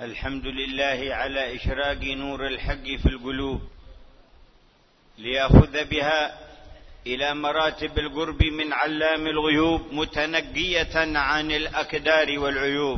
الحمد لله على إشراق نور الحق في القلوب ليأخذ بها إلى مراتب القرب من علام الغيوب متنقية عن الأكدار والعيوب.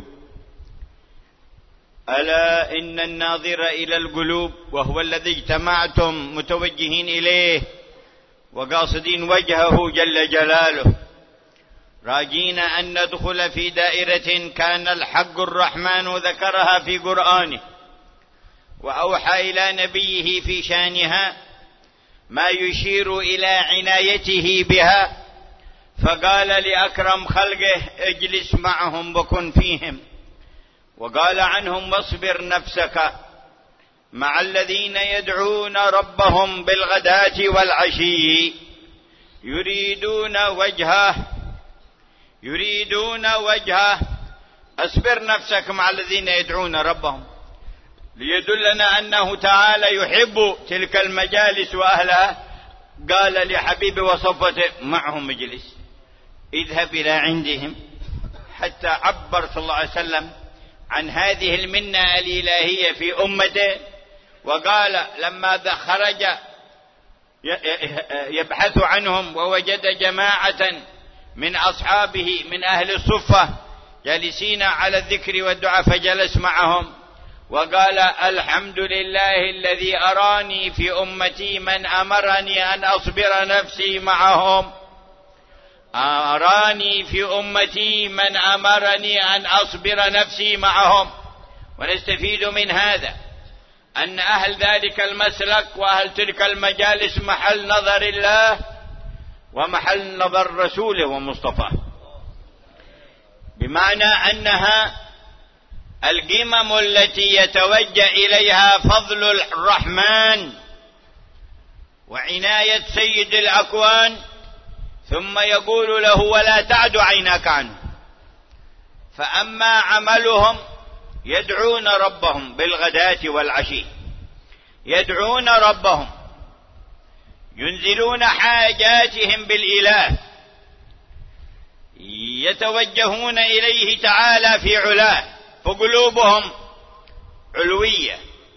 ألا إن الناظر إلى القلوب وهو الذي اجتمعتم متوجهين إليه وقاصدين وجهه جل جلاله، راجين أن ندخل في دائرة كان الحق الرحمن ذكرها في قرآنه وأوحى إلى نبيه في شانها ما يشير إلى عنايته بها، فقال لأكرم خلقه اجلس معهم وكن فيهم، وقال عنهم واصبر نفسك مع الذين يدعون ربهم بالغداة والعشي يريدون وجهه. اصبر نفسك مع الذين يدعون ربهم، ليدلنا أنه تعالى يحب تلك المجالس وأهلها. قال لحبيبه وصفته معهم اجلس، اذهب إلى عندهم، حتى عبر صلى الله عليه وسلم عن هذه المنة الإلهية في أمته. وقال لما خرج يبحث عنهم ووجد جماعة من أصحابه من أهل الصفة جالسين على الذكر والدعاء فجلس معهم وقال الحمد لله الذي أراني في أمتي من أمرني أن أصبر نفسي معهم. أراني في أمتي من أمرني أن أصبر نفسي معهم. ونستفيد من هذا أن أهل ذلك المسلك وأهل تلك المجالس محل نظر الله ومحل نظر رسوله ومصطفاه، بمعنى أنها القمم التي يتوجه إليها فضل الرحمن وعناية سيد الأكوان، ثم يقول له ولا تعد عيناك عنه. فأما عملهم يدعون ربهم بالغداة والعشي، يدعون ربهم ينزلون حاجاتهم بالإله، يتوجهون إليه تعالى في علاه، فقلوبهم علوية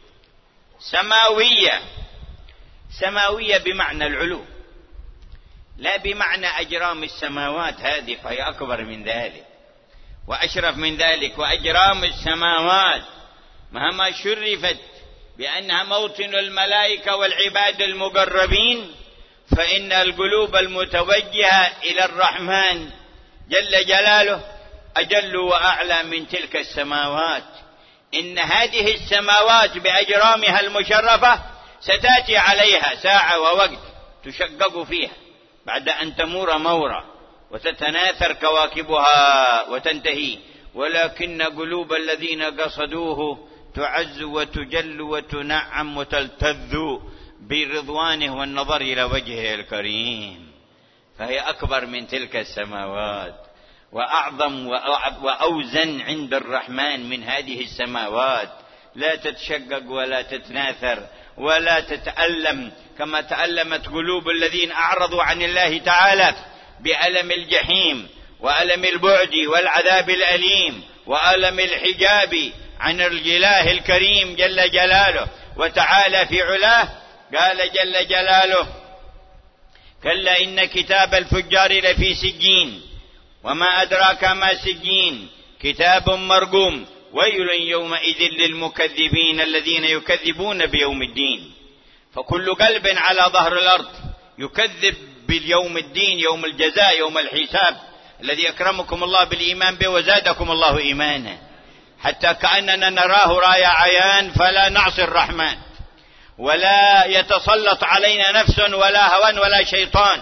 سماوية بمعنى العلو، لا بمعنى أجرام السماوات هذه، فهي أكبر من ذلك وأشرف من ذلك. وأجرام السماوات مهما شرفت بأنها موطن الملائكة والعباد المقربين، فإن القلوب المتوجهة إلى الرحمن جل جلاله أجل وأعلى من تلك السماوات. إن هذه السماوات بأجرامها المشرفة ستأتي عليها ساعة ووقت تشقق فيها بعد أن تمور مورا وتتناثر كواكبها وتنتهي، ولكن قلوب الذين قصدوه تعز وتجل وتنعم وتلتذ برضوانه والنظر إلى وجهه الكريم، فهي أكبر من تلك السماوات وأعظم وأوزن عند الرحمن من هذه السماوات. لا تتشقق ولا تتناثر ولا تتألم كما تألمت قلوب الذين أعرضوا عن الله تعالى بألم الجحيم وألم البعد والعذاب الأليم وألم الحجاب عن الإله الكريم جل جلاله وتعالى في علاه. قال جل جلاله كلا إن كتاب الفجار لفي سجين وما أدراك ما سجين كتاب مرقوم ويل يومئذ للمكذبين الذين يكذبون بيوم الدين. فكل قلب على ظهر الأرض يكذب باليوم الدين، يوم الجزاء، يوم الحساب، الذي أكرمكم الله بالإيمان به وزادكم الله إيمانا، حتى كأننا نراه راية عيان، فلا نعصي الرحمن ولا يتسلط علينا نفس ولا هوى ولا شيطان.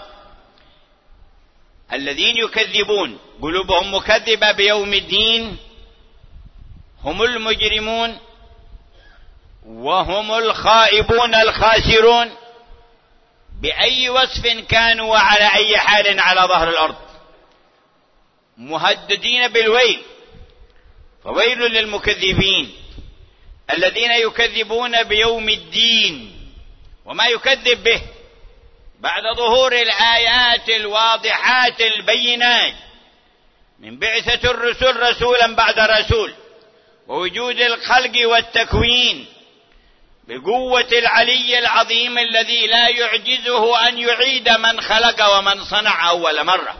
الذين يكذبون قلوبهم مكذبة بيوم الدين هم المجرمون وهم الخائبون الخاسرون بأي وصف كانوا وعلى أي حال على ظهر الأرض، مهددين بالويل. فويل للمكذبين الذين يكذبون بيوم الدين وما يكذب به بعد ظهور الآيات الواضحات البينات من بعثة الرسل رسولا بعد رسول ووجود الخلق والتكوين بقوة العلي العظيم الذي لا يعجزه أن يعيد من خلق ومن صنع أول مرة.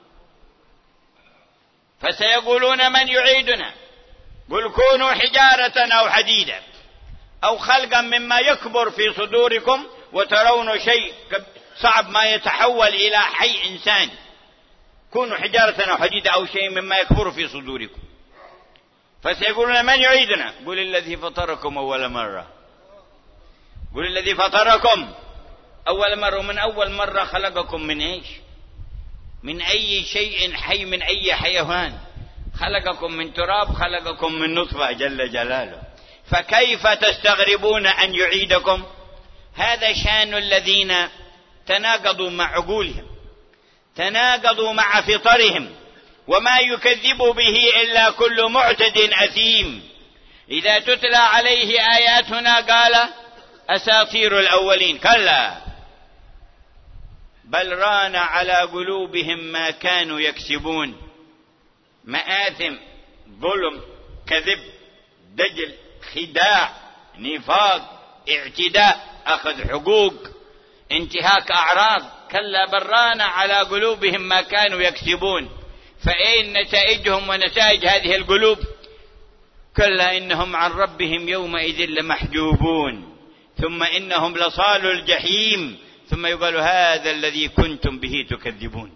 فسيقولون من يعيدنا؟ قل كونوا حجارة أو حديدا أو خلقا مما يكبر في صدوركم وترون شيء صعب ما يتحول إلى حي إنسان. كونوا حجارة أو حديدا أو شيء مما يكبر في صدوركم. فسيقولون من يعيدنا؟ قل الذي فطركم أول مرة. قل الذي فطركم أول مرة. ومن أول مرة خلقكم من إيش؟ من أي شيء حي، من أي حيوان؟ خلقكم من تراب، خلقكم من نطفة جل جلاله. فكيف تستغربون أن يعيدكم؟ هذا شان الذين تناقضوا مع عقولهم، تناقضوا مع فطرهم، وما يكذب به إلا كل معتد أثيم. إذا تتلى عليه آياتنا قال أساطير الأولين. كلا بل ران على قلوبهم ما كانوا يكسبون. مآثم، ظلم، كذب، دجل، خداع، نفاق، اعتداء، أخذ حقوق، انتهاك أعراض. كلا بل ران على قلوبهم ما كانوا يكسبون. فأين نتائجهم ونتائج هذه القلوب؟ كلا إنهم عن ربهم يومئذ لمحجوبون ثم إنهم لصالوا الجحيم ثم يقال هذا الذي كنتم به تكذبون.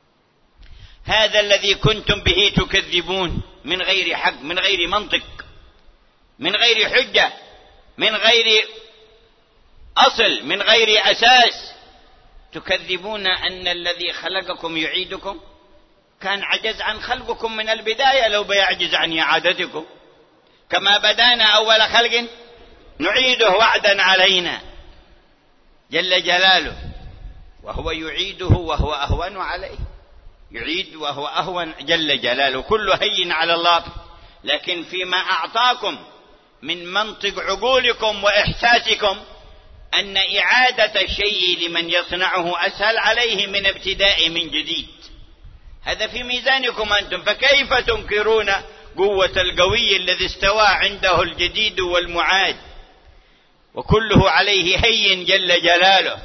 هذا الذي كنتم به تكذبون من غير حق، من غير منطق، من غير حجة، من غير أصل، من غير أساس. تكذبون أن الذي خلقكم يعيدكم. كان عجز عن خلقكم من البداية، لو بيعجز عن إعادتكم. كما بدانا أول خلق نعيده وعدا علينا جل جلاله. وهو يعيده وهو أهون عليه، يعيد وهو أهون جل جلاله. كل هين على الله. لكن فيما أعطاكم من منطق عقولكم وإحساسكم أن إعادة الشيء لمن يصنعه أسهل عليه من ابتداء من جديد. هذا في ميزانكم أنتم. فكيف تنكرون قوة القوي الذي استوى عنده الجديد والمعاد وكله عليه هين جل جلاله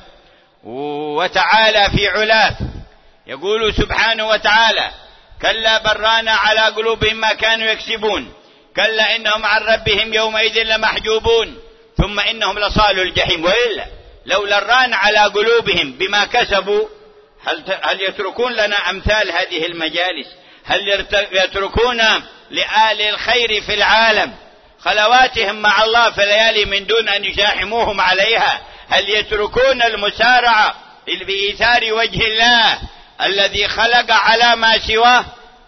وتعالى في علاه. يقول سبحانه وتعالى كلا بل ران على قلوبهم ما كانوا يكسبون. كلا إنهم عن ربهم يومئذ لمحجوبون ثم إنهم لصالوا الجحيم. وإلا لولا الران على قلوبهم بما كسبوا هل يتركون لنا أمثال هذه المجالس؟ هل يتركون لآل الخير في العالم خلواتهم مع الله في الليالي من دون أن يزاحموهم عليها؟ هل يتركون المسارعة بإيثار وجه الله الذي خلق على ما سواه؟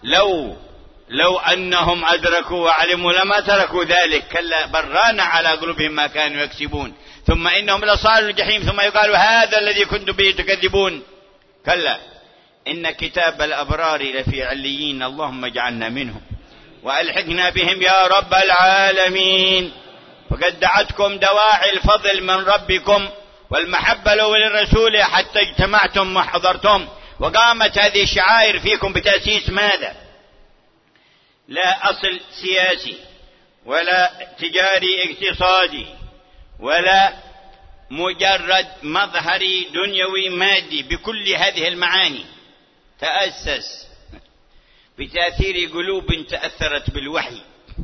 لو أنهم أدركوا وعلموا لما تركوا ذلك. كلا بل ران على قلوبهم ما كانوا يكسبون ثم إنهم لصالوا الجحيم ثم يقال هذا الذي كنتم به تكذبون. كلا إن كتاب الأبرار لفي عليين اللهم اجعلنا منهم وألحقنا بهم يا رب العالمين. فقد دعتكم دواعي الفضل من ربكم والمحبة للرسول حتى اجتمعتم وحضرتم. وقامت هذه الشعائر فيكم بتأسيس ماذا؟ لا أصل سياسي ولا تجاري اقتصادي ولا مجرد مظهري دنيوي مادي بكل هذه المعاني. تأسس بتأثير قلوب تأثرت بالوحي،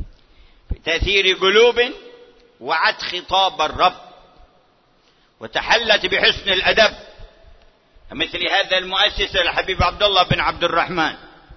بتأثير قلوب وعت خطاب الرب وتحلت بحسن الأدب. مثل هذا المؤسس الحبيب عبد الله بن عبد الرحمن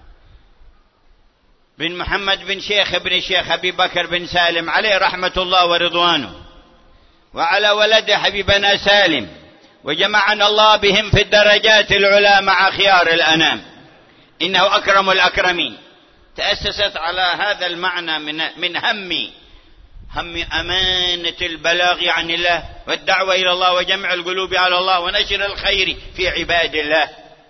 بن محمد بن شيخ بن الشيخ أبي بكر بن سالم عليه رحمة الله ورضوانه، وعلى ولده حبيبنا سالم، وجمعنا الله بهم في الدرجات العلى مع خيار الأنام إنه أكرم الأكرمين. تأسست على هذا المعنى من هم أمانة البلاغ عن الله والدعوة إلى الله وجمع القلوب على الله ونشر الخير في عباد الله.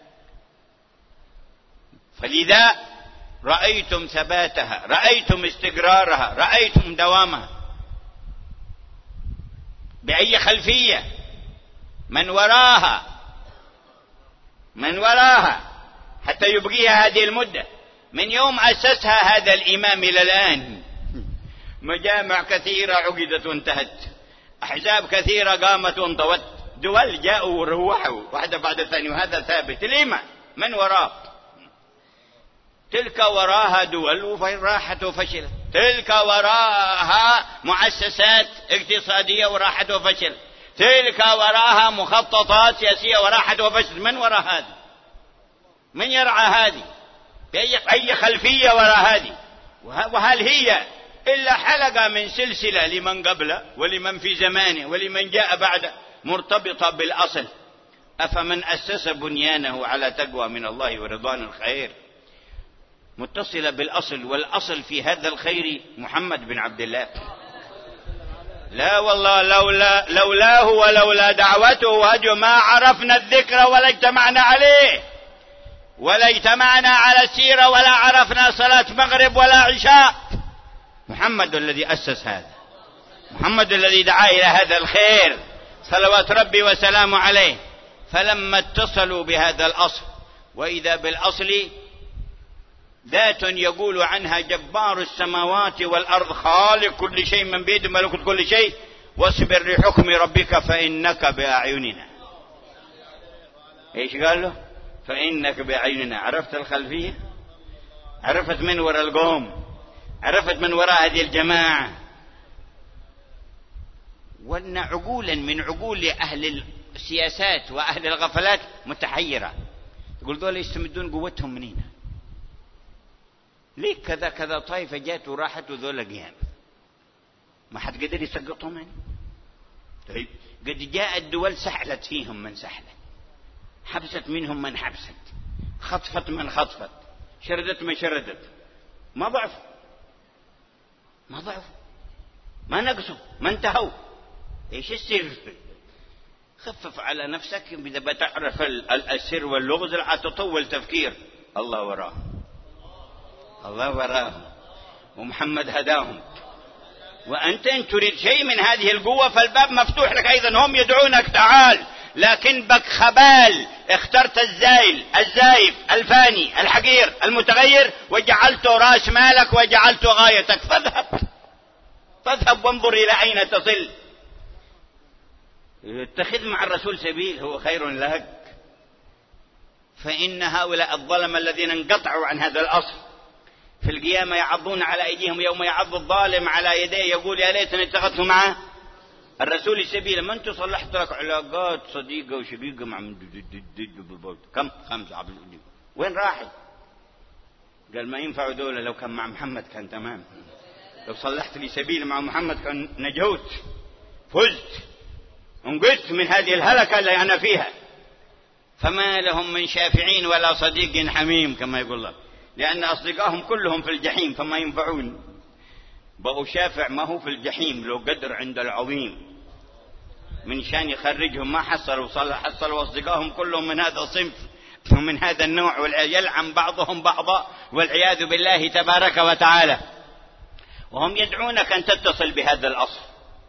فلذا رأيتم ثباتها، رأيتم استقرارها، رأيتم دوامها. بأي خلفية؟ من وراها حتى يبقيها هذه المدة من يوم أسسها هذا الإمام إلى الآن. مجامع كثيرة عقدت وانتهت، أحزاب كثيرة قامت وانطوت، دول جاءوا وروحوا واحدة بعد الثانية، وهذا ثابت. لما؟ من وراه؟ تلك وراها دول راحت وفشلت، تلك وراها مؤسسات اقتصادية وراحت وفشلت، تلك وراها مخططات سياسية وراحت وفشلت. من وراء هذه؟ من يرعى هذه؟ بأي خلفية وراء هذه؟ وهل هي إلا حلقة من سلسلة لمن قبله ولمن في زمانه ولمن جاء بعده، مرتبطة بالأصل؟ أفمن أسس بنيانه على تقوى من الله ورضوان الخير، متصلة بالأصل، والأصل في هذا الخير محمد بن عبد الله. لا والله لولاه ولولا دعوته وهديه ما عرفنا الذكر ولا اجتمعنا عليه، ولا اجتمعنا على السيرة، ولا عرفنا صلاة مغرب ولا عشاء. محمد الذي أسس هذا، محمد الذي دعا إلى هذا الخير صلوات ربي وسلامه عليه. فلما اتصلوا بهذا الأصل، وإذا بالأصل ذات يقول عنها جبار السماوات والأرض خالق كل شيء من بيده ملكوت كل شيء، واصبر لحكم ربك فإنك بأعيننا. ايش قال له؟ فإنك بأعيننا. عرفت الخلفية؟ عرفت من وراء القوم؟ عرفت من وراء هذه الجماعة؟ وأن عقولا من عقول أهل السياسات وأهل الغفلات متحيرة، يقول دول يستمدون قوتهم منين؟ ليه كذا كذا طائفة جات وراحت وذولا قيام؟ ما حد قدر يسقطهم يعني؟ طيب قد جاءت دول سحلت فيهم من سحلت، حبست منهم من حبست، خطفت من خطفت، شردت من شردت، ما ضعفوا، ما ضعفوا، ما نقصوا، ما انتهوا. ايش السر؟ خفف على نفسك، إذا بتعرف السر واللغز لا تطول تفكير. الله وراه، الله وراهم، ومحمد هداهم. وأنت إن تريد شيء من هذه القوة فالباب مفتوح لك أيضا، هم يدعونك تعال، لكن بك خبال، اخترت الزايل الزايف الفاني الحقير المتغير وجعلته رأس مالك وجعلته غايتك، فاذهب وانظر إلى أين تصل. اتخذ مع الرسول سبيل هو خير لك. فإن هؤلاء الظلم الذين انقطعوا عن هذا الأصل في القيامة يعضون على أيديهم يوم يعض الظالم على يديه يقول يا ليتني اتخذت معه الرسول سبيلا. ما انت صلحت لك علاقات صديقة وشقيقة مع كم 5 عبد، وين راحت؟ قال ما ينفع دولة، لو كان مع محمد كان تمام، لو صلحت لي سبيل مع محمد كان نجوت، فزت، انقذت من هذه الهلكة اللي أنا فيها. فما لهم من شافعين ولا صديق حميم كما يقول الله، لأن أصدقائهم كلهم في الجحيم فما ينفعون. بقوا شافع ما هو في الجحيم، لو قدر عند العظيم من شان يخرجهم ما حصلوا، حصلوا أصدقائهم كلهم من هذا الصنف ومن هذا النوع، ويلعن بعضهم بعضا والعياذ بالله تبارك وتعالى. وهم يدعونك أن تتصل بهذا الأصل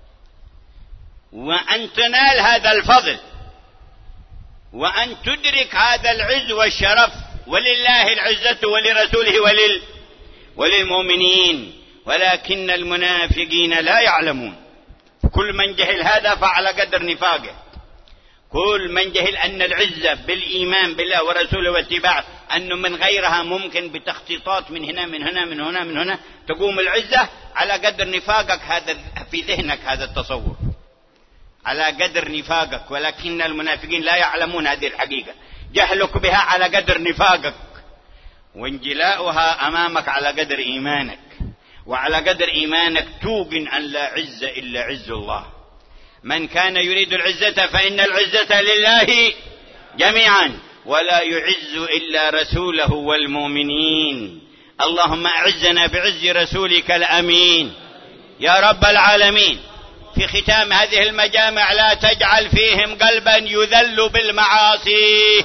وأن تنال هذا الفضل وأن تدرك هذا العز والشرف، ولله العزة ولرسوله وللمؤمنين ولكن المنافقين لا يعلمون. كل من جهل هذا فعلى قدر نفاقه. كل من جهل أن العزة بالإيمان بالله ورسوله واتباعه أنه من غيرها ممكن بتخطيطات من هنا من هنا من هنا من هنا تقوم العزة، على قدر نفاقك هذا في ذهنك هذا التصور، على قدر نفاقك. ولكن المنافقين لا يعلمون هذه الحقيقة. جهلك بها على قدر نفاقك، وانجلاؤها أمامك على قدر إيمانك، وعلى قدر إيمانك توقن أن لا عز إلا عز الله. من كان يريد العزة فإن العزة لله جميعا، ولا يعز إلا رسوله والمؤمنين. اللهم أعزنا بعز رسولك الأمين يا رب العالمين. في ختام هذه المجامع لا تجعل فيهم قلبا يذل بالمعاصي.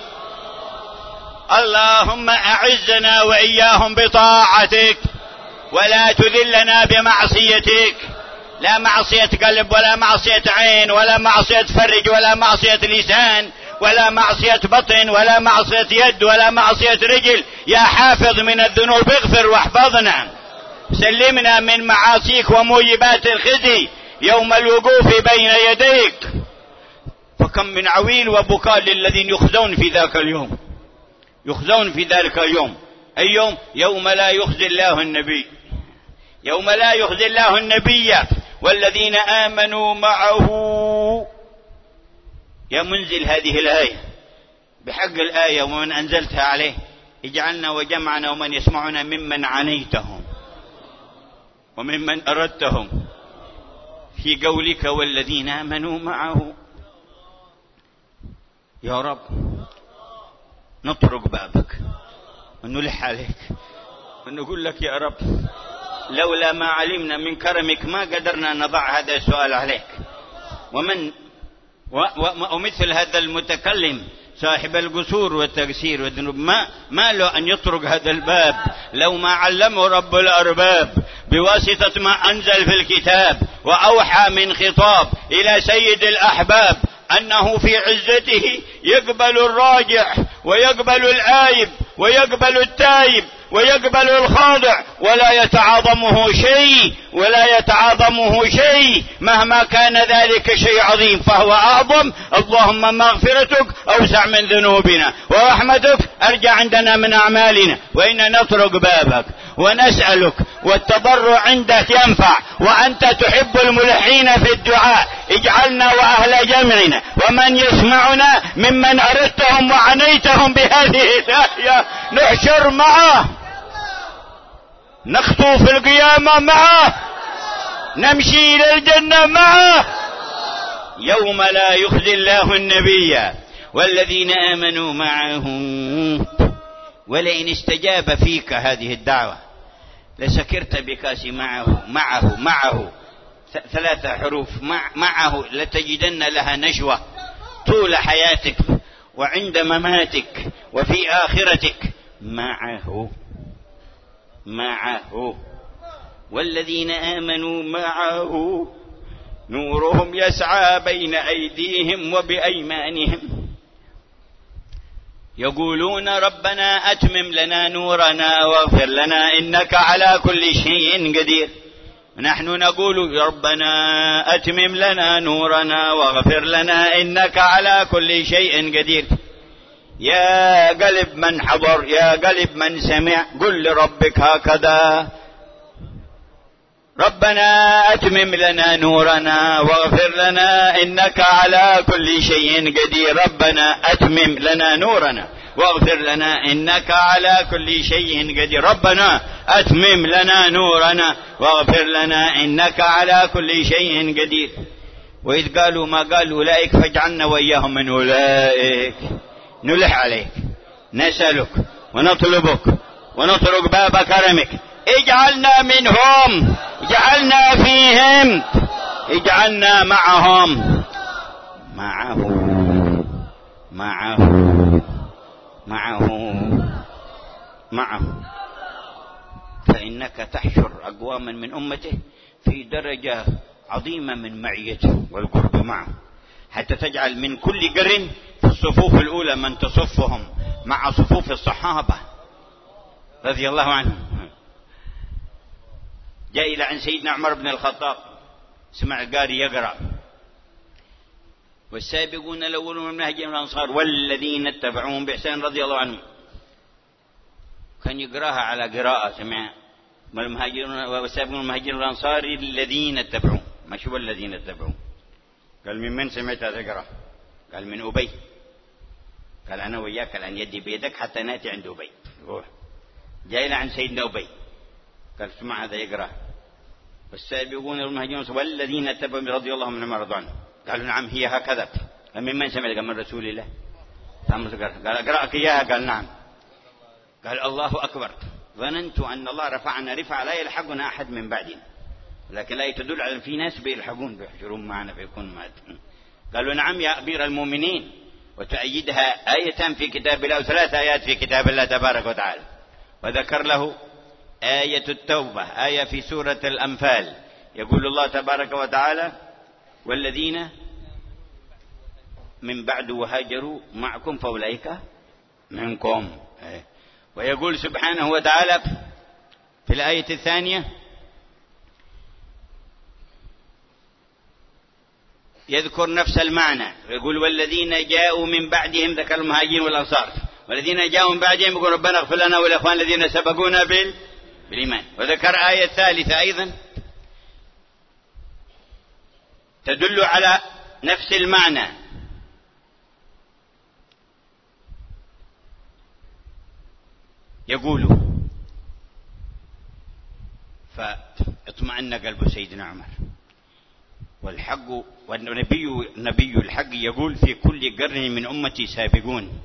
اللهم أعزنا وإياهم بطاعتك ولا تذلنا بمعصيتك، لا معصية قلب ولا معصية عين ولا معصية فرج ولا معصية لسان ولا معصية بطن ولا معصية يد ولا معصية رجل. يا حافظ من الذنوب اغفر واحفظنا، سلمنا من معاصيك وموجبات الخزي يوم الوقوف بين يديك. فكم من عويل وبكاء للذين يخزون في ذاك اليوم، يخزون في ذلك اليوم. أي يوم؟ يوم لا يخزي الله النبي، يوم لا يخزي الله النبي والذين آمنوا معه. يا منزل هذه الآية بحق الآية ومن أنزلتها عليه اجعلنا وجمعنا ومن يسمعنا ممن عنيتهم وممن أردتهم في قولك والذين آمنوا معه. يا رب نطرق بابك ونلح عليك ونقول لك يا رب لولا ما علمنا من كرمك ما قدرنا نضع هذا السؤال عليك. ومثل هذا المتكلم صاحب القصور والتقصير والذنوب ما له أن يطرق هذا الباب لو ما علمه رب الأرباب بواسطة ما أنزل في الكتاب وأوحى من خطاب إلى سيد الأحباب أنه في عزته يقبل الراجع ويقبل الآيب ويقبل التائب ويقبل الخاضع ولا يتعاظمه شيء مهما كان ذلك شيء عظيم فهو أعظم. اللهم مغفرتك أوسع من ذنوبنا ورحمتك أرجى عندنا من أعمالنا، وإن نطرق بابك ونسألك والتضرع عندك ينفع وأنت تحب الملحين في الدعاء. اجعلنا وأهل جمعنا ومن يسمعنا ممن أردتهم وعنيتهم بهذه الآية نحشر معه، نخطو في القيامة معه، نمشي إلى الجنة معه يوم لا يخزي الله النبي والذين آمنوا معه. ولئن استجاب فيك هذه الدعوة لسكرت بكاس معه 3 حروف معه لتجدن لها نشوة طول حياتك وعند مماتك وفي آخرتك معه. والذين آمنوا معه نورهم يسعى بين أيديهم وبأيمانهم يقولون ربنا أتمم لنا نورنا واغفر لنا إنك على كل شيء قدير. نحن نقول ربنا أتمم لنا نورنا واغفر لنا إنك على كل شيء قدير. يا قلب من حضر، يا قلب من سمع، قل لربك هكذا ربنا أتمم لنا نورنا واغفر لنا إنك على كل شيء قدير. ربنا أتمم لنا نورنا واغفر لنا إنك على كل شيء قدير. ربنا أتمم لنا نورنا واغفر لنا إنك على كل شيء قدير. وإذ قالوا ما قالوا أولئك فاجعلنا وإياهم من أولئك. نلح عليك نسألك ونطلبك ونطرق باب كرمك اجعلنا منهم، اجعلنا فيهم، اجعلنا معهم معه. فإنك تحشر أقواما من أمته في درجة عظيمة من معيته والقرب معه حتى تجعل من كل قرن في الصفوف الأولى من تصفهم مع صفوف الصحابة رضي الله عنهم. جاء إلى عن سيدنا عمر بن الخطاب سمع القاري يقرأ والسابقون الأولون من المهاجرين والأنصار والذين اتبعوهم بإحسان رضي الله عنهم. كان يقراها على قراءة سمع والمهاجرون والسابقون المهاجرين والأنصار الذين اتبعوهم، ما شو الذين اتبعوهم. قال من سمعت هذا قراءة؟ قال من أبي. قال أنا وياك الآن يدي بيدك حتى نأتي عند أبي. روح. جاء إلى عن سيدنا أبي قال اسمع هذا يقرأ والسابقون المهاجرون والذين اتبعوهم رضي الله عنهم ورضوا. قالوا نعم هي هكذا. قال من سمعت؟ قال من رسول الله. قال أقرأك إياها؟ قال نعم. قال الله أكبر. ظننت أن الله رفعنا رفعة لا يلحقنا أحد من بعدنا، لكن لا تدل على في ناس بيلحقون بيحشرون معنا فيكون مات. قالوا نعم يا أمير المؤمنين. وتؤيدها آية في كتاب الله و3 آيات في كتاب الله تبارك وتعالى. وذكر له آية التوبة، آية في سورة الأنفال يقول الله تبارك وتعالى والذين من بعد وهاجروا معكم فأولئك منكم. ويقول سبحانه وتعالى في الآية الثانية يذكر نفس المعنى، يقول والذين جاءوا من بعدهم، ذكر المهاجرين والأنصار، والذين جاءوا من بعدهم يقول ربنا اغفر لنا والإخوان الذين سبقونا بالإيمان. وذكر آية ثالثة أيضا تدل على نفس المعنى، يقول فاطمأن قلب سيدنا عمر. والحق والنبي الحق يقول في كل قرن من أمتي سابقون.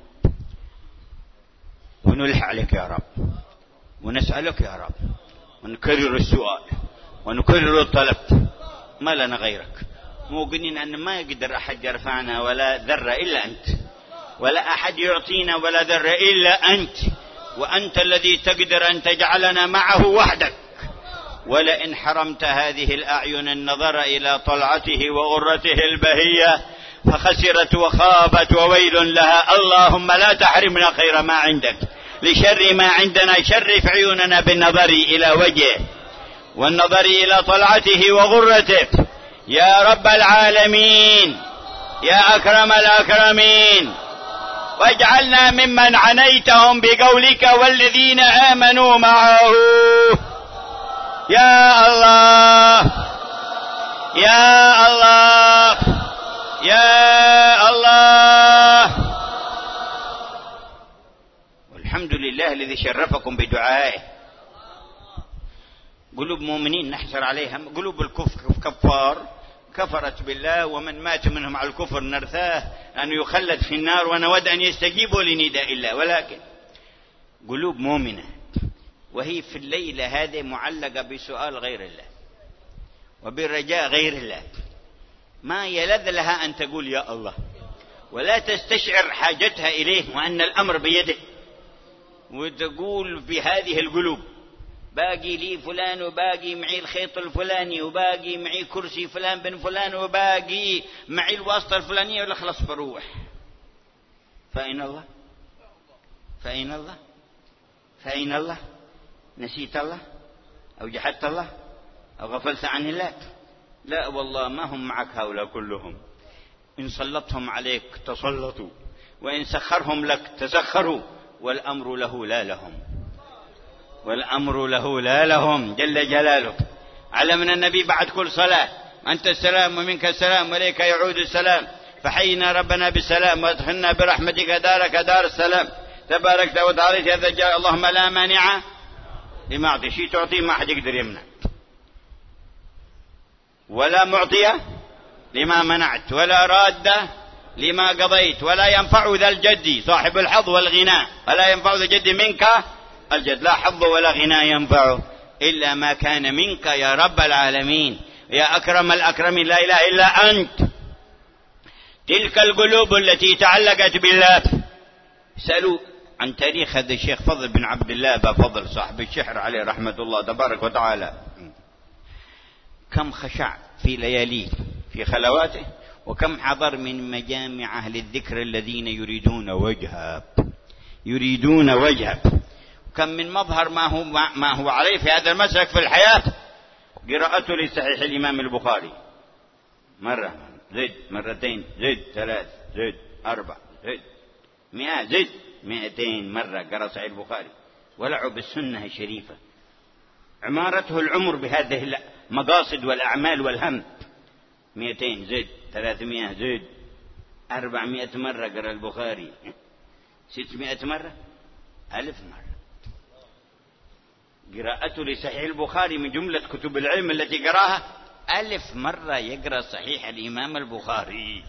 ونلح عليك يا رب ونسألك يا رب ونكرر السؤال ونكرر الطلب، ما لنا غيرك، موقنين أن ما يقدر أحد يرفعنا ولا ذرة إلا أنت، ولا أحد يعطينا ولا ذرة إلا أنت، وأنت الذي تقدر أن تجعلنا معه وحدك. ولئن حرمت هذه الأعين النظر إلى طلعته وغرته البهية فخسرت وخابت وويل لها. اللهم لا تحرمنا خير ما عندك لشر ما عندنا، شرف عيوننا بالنظر إلى وجهه والنظر إلى طلعته وغرته يا رب العالمين يا أكرم الأكرمين. واجعلنا ممن عنيتهم بقولك والذين آمنوا معه. يا الله يا الله يا الله. والحمد لله الذي شرفكم بدعائه. قلوب مؤمنين نحسر عليها، قلوب الكفار كفرت بالله، ومن مات منهم على الكفر نرثاه أن يخلد في النار، ونود أن يستجيبوا لنداء الله. ولكن قلوب مؤمنة وهي في الليلة هذه معلقة بسؤال غير الله وبالرجاء غير الله، ما يلذ لها أن تقول يا الله، ولا تستشعر حاجتها إليه وأن الأمر بيده، وتقول بهذه القلوب باقي لي فلان، وباقي معي الخيط الفلاني، وباقي معي كرسي فلان بن فلان، وباقي معي الواسطة الفلانية، ولا خلص بروح. فأين الله؟ فأين الله؟ فأين الله؟ نسيت الله أو جحدت الله أو غفلت عن الله؟ لا والله ما هم معك هؤلاء كلهم. إن سلطهم عليك تسلطوا، وإن سخرهم لك تسخروا، والأمر له لا لهم، والأمر له لا لهم جل جلاله. علمنا النبي بعد كل صلاة أنت السلام ومنك السلام وإليك يعود السلام، فحينا ربنا بالسلام وادخلنا برحمتك دارك دار السلام، تباركت وتعاليت يا ذا الجلال. اللهم لا مانع لما أعطي، شيء تعطيه ما أحد يقدر يمنع، ولا معطي لما منعت، ولا راد لما قضيت، ولا ينفع ذا الجد صاحب الحظ والغناء، ولا ينفع ذا الجد منك الجد، لا حظ ولا غناء ينفعه إلا ما كان منك يا رب العالمين يا أكرم الأكرمين. لا إله إلا أنت. تلك القلوب التي تعلقت بالله. سألوا عن تاريخ هذا الشيخ فضل بن عبد الله أبا فضل صاحب الشحر عليه رحمة الله تبارك وتعالى، كم خشع في لياليه في خلواته، وكم حضر من مجامع أهل الذكر الذين يريدون وجهه، يريدون وجهه. كم من مظهر ما هو عليه في هذا المسلك في الحياة. قراءته لصحيح الإمام البخاري مرة زد، مرتين زد، ثلاث زد، أربع زد، 100 زد، 200 مرة قرأ صحيح البخاري. ولعب السنة الشريفة، عمارته العمر بهذه المقاصد والأعمال والهم. 200 زد، 300 زد، 400 مرة قرأ البخاري، 600 مرة، 1000 مرة. قراءته لصحيح البخاري من جملة كتب العلم التي قراها 1000 مرة يقرأ صحيح الإمام البخاري.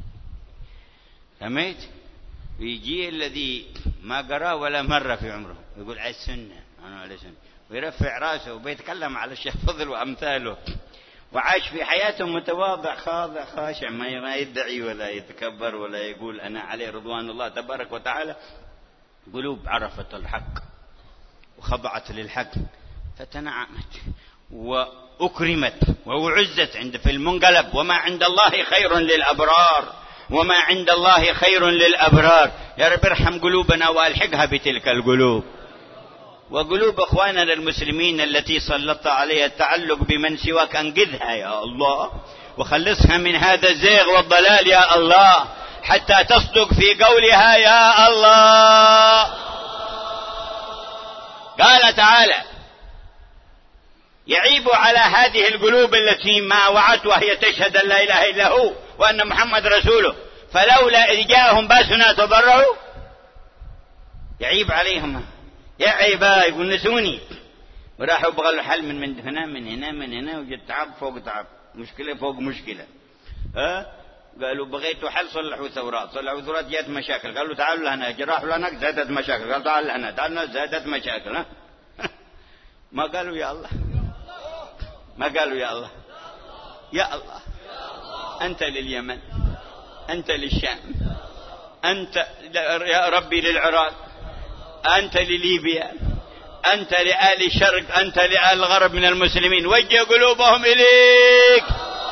فهمت؟ ويجي الذي ما قرأ ولا مرة في عمره يقول على السنة أنا على السنة، ويرفع راسه وبيتكلم على الشيخ فضل وأمثاله، وعاش في حياته متواضع خاضع خاشع، ما يدعي ولا يتكبر ولا يقول أنا عليه رضوان الله تبارك وتعالى. قلوب عرفت الحق وخضعت للحق فتنعمت وأكرمت وأعزت عند في المنقلب. وما عند الله خير للأبرار، وما عند الله خير للأبرار. يا رب ارحم قلوبنا والحقها بتلك القلوب، وقلوب إخواننا المسلمين التي سلطت عليها التعلق بمن سواك أنقذها يا الله، وخلصها من هذا الزيغ والضلال يا الله، حتى تصدق في قولها يا الله. قال تعالى: يعيب على هذه القلوب التي ما وعت وهي تشهد أن لا إله إلا هو وأن محمد رسوله، فلولا إذ جاءهم باسنا تضرعوا. يعيب عليهم، يا عيبا يقول نسوني، وراحوا بغوا له حل من هنا من هنا من هنا، وجد تعب فوق تعب، مشكلة فوق مشكلة. قالوا بغيتوا حل، صلحوا ثورات، صلحوا ثورات جاءت مشاكل، قالوا تعالوا لهنا، راحوا لهناك زادت مشاكل، قالوا تعالوا لهنا، تعالوا زادت مشاكل. ما قالوا يا الله، ما قالوا يا الله. يا الله أنت لليمن، أنت للشام، أنت يا ربي للعراق، أنت لليبيا، أنت لآل الشرق، أنت لآل الغرب من المسلمين، وجه قلوبهم إليك.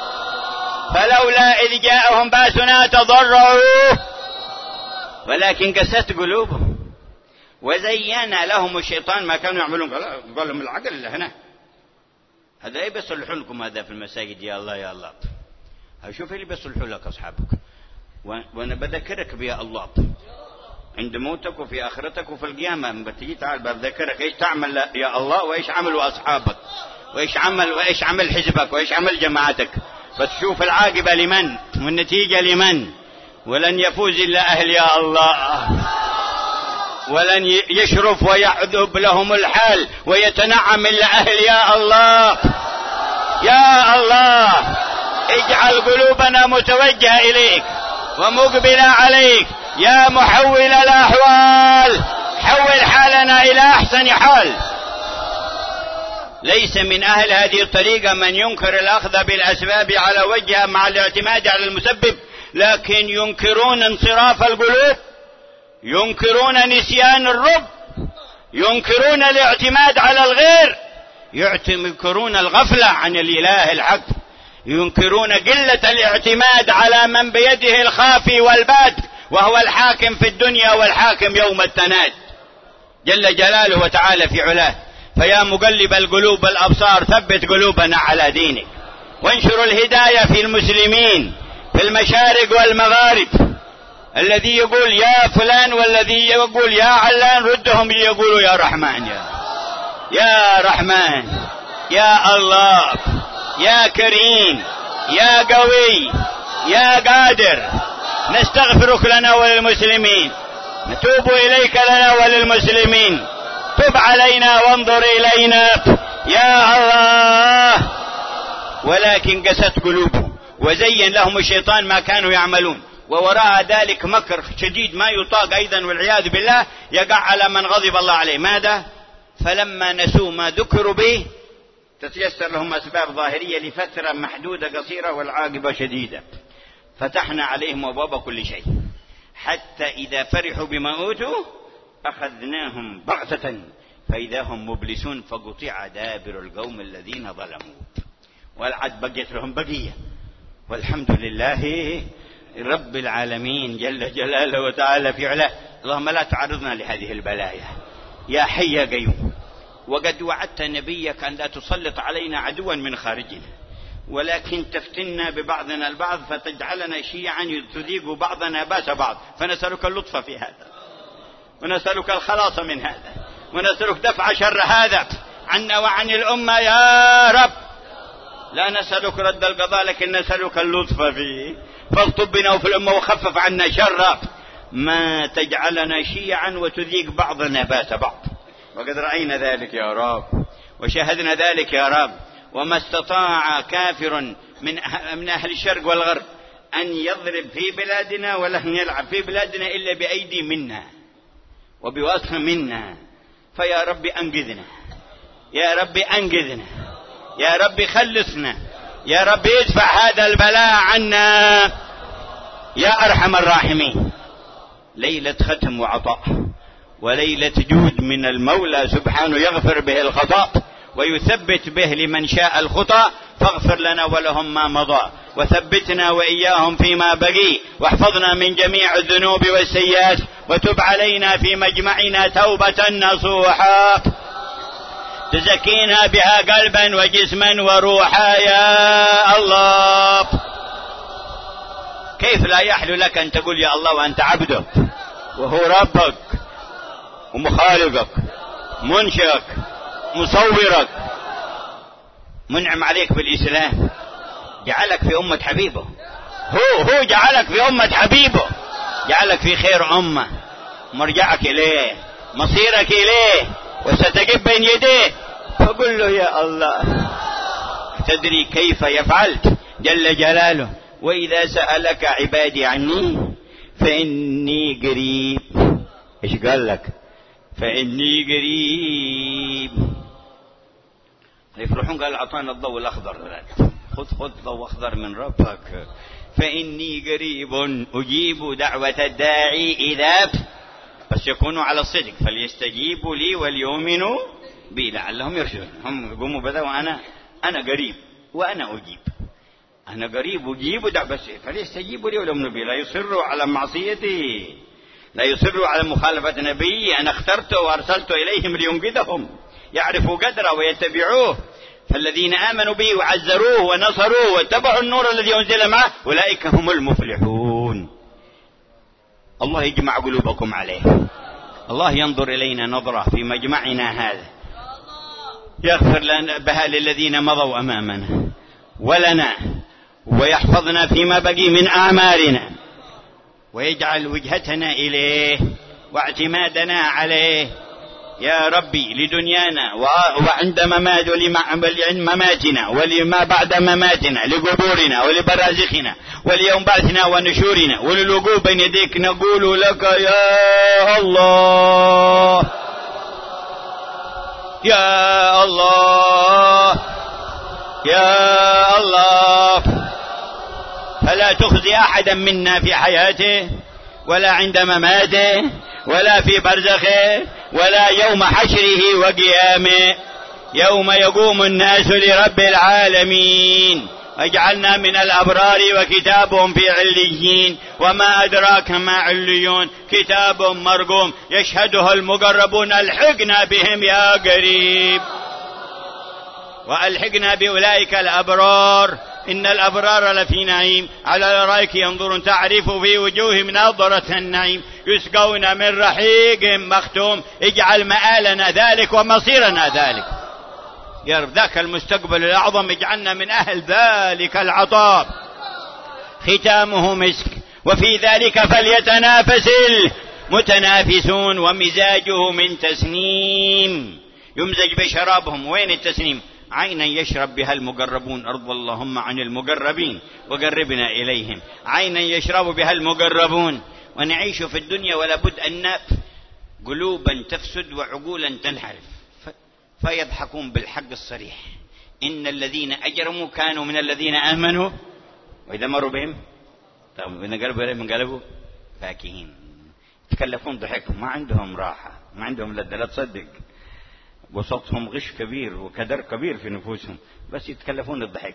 فلولا إذ جاءهم باسنا تضرعوا ولكن قست قلوبهم وزين لهم الشيطان ما كانوا يعملون. قال لهم العقل اللي هنا هذا ايه بيصلحوا لكم هذا في المساجد يا الله يا الله. شوف اللي بيصلحوا لك أصحابك، وأنا بذكرك بيا الله عند موتك وفي آخرتك وفي القيامة. بتجي تعال بذكرك ايش تعمل يا الله، وايش عملوا أصحابك، وايش عمل حزبك، وايش عمل جماعتك. فتشوف العاقبة لمن والنتيجة لمن. ولن يفوز إلا أهل يا الله، ولن يشرف ويعذب لهم الحال ويتنعم إلا أهل يا الله. يا الله اجعل قلوبنا متوجهة إليك ومقبلة عليك يا محول الأحوال، حول حالنا إلى أحسن حال. ليس من أهل هذه الطريقة من ينكر الأخذ بالأسباب على وجهها مع الاعتماد على المسبب، لكن ينكرون انصراف القلوب، ينكرون نسيان الرب، ينكرون الاعتماد على الغير، ينكرون الغفلة عن الإله الحق، ينكرون قلة الاعتماد على من بيده الخافي والبات وهو الحاكم في الدنيا والحاكم يوم التناد جل جلاله وتعالى في علاه. فيا مقلب القلوب والأبصار ثبت قلوبنا على دينك، وانشر الهداية في المسلمين في المشارق والمغارب. الذي يقول يا فلان والذي يقول يا علان ردهم يقولوا يا رحمن، يا رحمن، يا الله، يا كريم، يا قوي، يا قادر. نستغفرك لنا وللمسلمين، نتوب إليك لنا وللمسلمين. تب علينا وانظر إلينا يا الله. ولكن قست قلوبهم وزين لهم الشيطان ما كانوا يعملون، ووراء ذلك مكر شديد ما يطاق أيضا والعياذ بالله يقع على من غضب الله عليه. ماذا؟ فلما نسوا ما ذكروا به تتيسر لهم أسباب ظاهرية لفترة محدودة قصيرة والعاقبة شديدة. فتحنا عليهم أبواب كل شيء حتى إذا فرحوا بما أوتوا أخذناهم بغتة فإذا هم مبلسون فقطع دابر القوم الذين ظلموا. والعد بقيت لهم بقية، والحمد لله رب العالمين جل جلاله وتعالى في علاه. اللهم لا تعرضنا لهذه البلايا يا حي يا قيوم. وقد وعدت نبيك أن لا تسلط علينا عدوا من خارجنا، ولكن تفتنا ببعضنا البعض فتجعلنا شيعا تذيق بعضنا باس بعض. فنسألك اللطف في هذا، ونسألك الخلاص من هذا، ونسألك دفع شر هذا عنا وعن الأمة يا رب. لا نسألك رد القضاء لكن نسألك اللطف فيه. فاغضب بنا وفي الأمة وخفف عنا شر ما تجعلنا شيعا وتذيق بعضنا باس بعض. وقد رأينا ذلك يا رب وشاهدنا ذلك يا رب. وما استطاع كافر من أهل الشرق والغرب أن يضرب في بلادنا ولا يلعب في بلادنا إلا بأيدي منا وبواسطة منا. فيا رب أنقذنا، يا رب أنقذنا، يا رب خلصنا، يا رب ادفع هذا البلاء عنا يا أرحم الراحمين. ليلة ختم وعطاء وليلة جود من المولى سبحانه يغفر به الخطأ ويثبت به لمن شاء الخطأ. فاغفر لنا ولهم ما مضى وثبتنا وإياهم فيما بقي، واحفظنا من جميع الذنوب والسيئات، وتب علينا في مجمعنا توبة نصوحا. تزكينا بها قلبا وجسما وروحا يا الله. كيف لا يحلو لك أن تقول يا الله وأنت عبدك وهو ربك ومخالقك منشئك مصورك منعم عليك بالإسلام، جعلك في أمة حبيبه، هو جعلك في أمة حبيبه، جعلك في خير أمة، مرجعك إليه، مصيرك إليه، وستقف بين يديه، فقل له يا الله. تدري كيف يفعلت جل جلاله؟ وإذا سألك عبادي عني فإني قريب. إيش قال لك؟ فإني قريب. يفرحون قال أعطانا الضوء الأخضر، خذ ضوء أخضر من ربك. فإني قريب أجيب دعوة الداعي إذا، بس يكونوا على الصدق، فليستجيبوا لي وليؤمنوا بي لعلهم يرشدون. هم يقوموا بذا وأنا قريب وأنا أجيب، أنا قريب أجيب دعوة، بس فليستجيبوا لي وليؤمنوا بي، لا يصروا على معصيتي، لا يصروا على مخالفة نبي أنا اخترته وأرسلته إليهم لينقذهم، يعرفوا قدره ويتبعوه. فالذين آمنوا به وعزروه ونصروه واتبعوا النور الذي أنزل معه أولئك هم المفلحون. الله يجمع قلوبكم عليه، الله ينظر إلينا نظرة في مجمعنا هذا، يغفر لنا بها للذين مضوا أمامنا ولنا، ويحفظنا فيما بقي من أعمالنا، ويجعل وجهتنا إليه واعتمادنا عليه يا ربي لدنيانا وعند مماتنا ولما بعد مماتنا، لقبورنا ولبرازخنا وليوم بعثنا ونشورنا وللوقوف بين يديك نقول لك يا الله يا الله يا الله. فلا تخزي أحدا منا في حياته ولا عند مماته ولا في برزخه ولا يوم حشره وقيامه، يوم يقوم الناس لرب العالمين. اجعلنا من الأبرار وكتابهم في عليين، وما أدراك ما عليون، كتاب مرقوم يشهده المقربون، ألحقنا بهم يا قريب وألحقنا بأولئك الأبرار. إن الأبرار لفي نعيم على الأرائك ينظرون تعرف في وجوههم نظرة النعيم يسقون من رحيق مختوم. اجعل مآلنا ذلك ومصيرنا ذلك يا رب، ذاك المستقبل الأعظم اجعلنا من أهل ذلك العطاء، ختامه مسك وفي ذلك فليتنافس المتنافسون. ومزاجه من تسنيم يمزج بشرابهم. وين التسنيم؟ عينا يشرب بها المقربون، أرض اللهم عن المقربين وقربنا إليهم. عينا يشرب بها المقربون. ونعيش في الدنيا ولا بد أن قلوبا تفسد وعقولا تنحرف، فيضحكون بالحق الصريح. إن الذين أجرموا كانوا من الذين آمنوا وإذا مروا بهم طب إذا قلبوا إليهم انقلبوا فاكهين. يتكلفون ضحكهم، ما عندهم راحة، ما عندهم لذة. لا تصدق وسطهم غش كبير وكدر كبير في نفوسهم، بس يتكلفون الضحك.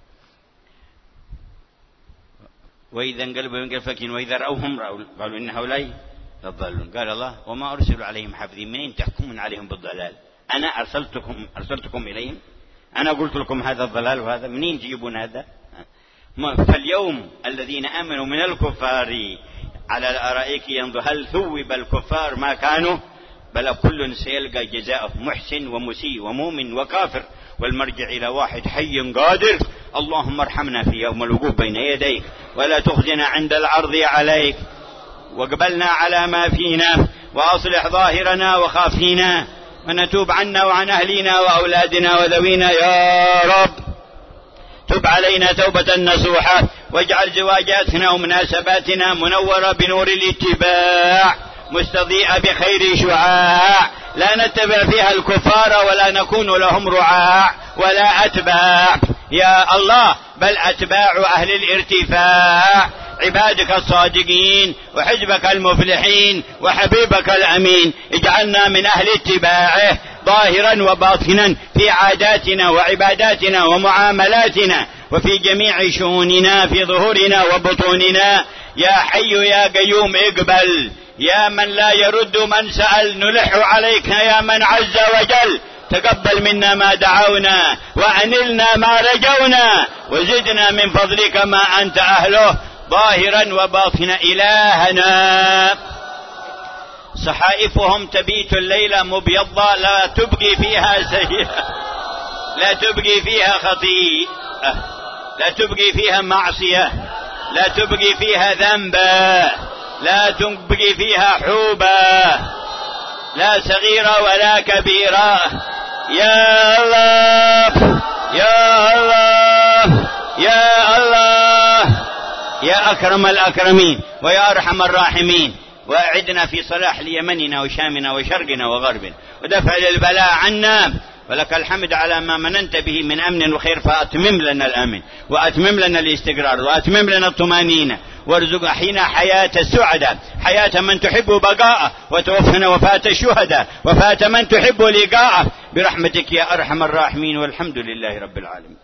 وإذا انقلبوا ينقلب فاكهين وإذا رأوهم قالوا إن هؤلاء لضالون. قال الله وما أرسلوا عليهم حافظين. منين تحكمون عليهم بالضلال؟ أنا أرسلتكم إليهم؟ أنا قلت لكم هذا الضلال وهذا؟ منين تجيبون هذا؟ فاليوم الذين آمنوا من الكفار على الأرائك ينظر هل ثوب الكفار ما كانوا؟ بل كل سيلقى جزاءه، محسن ومسيء ومؤمن وكافر، والمرجع إلى واحد حي قادر. اللهم ارحمنا في يوم الوقوف بين يديك ولا تخزنا عند العرض عليك، واقبلنا على ما فينا وأصلح ظاهرنا وخافينا، ونتوب عنا وعن أهلنا وأولادنا وذوينا يا رب. تب علينا توبة نصوحة، واجعل زواجاتنا ومناسباتنا منورة بنور الاتباع، مستضيئة بخير شعاع، لا نتبع فيها الكفار ولا نكون لهم رعاع ولا أتباع يا الله، بل أتباع أهل الارتفاع، عبادك الصادقين وحزبك المفلحين وحبيبك الأمين. اجعلنا من أهل اتباعه ظاهرا وباطنا في عاداتنا وعباداتنا ومعاملاتنا وفي جميع شؤوننا في ظهورنا وبطوننا. يا حي يا قيوم اقبل، يا من لا يرد من سأل، نلح عليك يا من عز وجل، تقبل منا ما دعونا وأنلنا ما رجونا وزدنا من فضلك ما أنت أهله ظاهرا وباطنا. إلهنا صحائفهم تبيت الليلة مبيضة لا تبقي فيها سيئة، لا تبقي فيها خطيئة، لا تبقي فيها معصية، لا تبقي فيها ذنبا، لا تبقي فيها حوبا، لا صغيرة ولا كبيرة. يا الله يا الله يا الله يا أكرم الأكرمين ويا أرحم الراحمين، وأعدنا في صلاح ليمننا وشامنا وشرقنا وغربنا ودفع البلاء عنا، ولك الحمد على ما مننت به من أمن وخير، فأتمم لنا الأمن وأتمم لنا الاستقرار وأتمم لنا الطمأنينة، وارزق أحينا حياة السعداء، حياة من تحب بقاءه، وتوفنا وفاة الشهداء وفاة من تحب لقاءه برحمتك يا أرحم الراحمين، والحمد لله رب العالمين.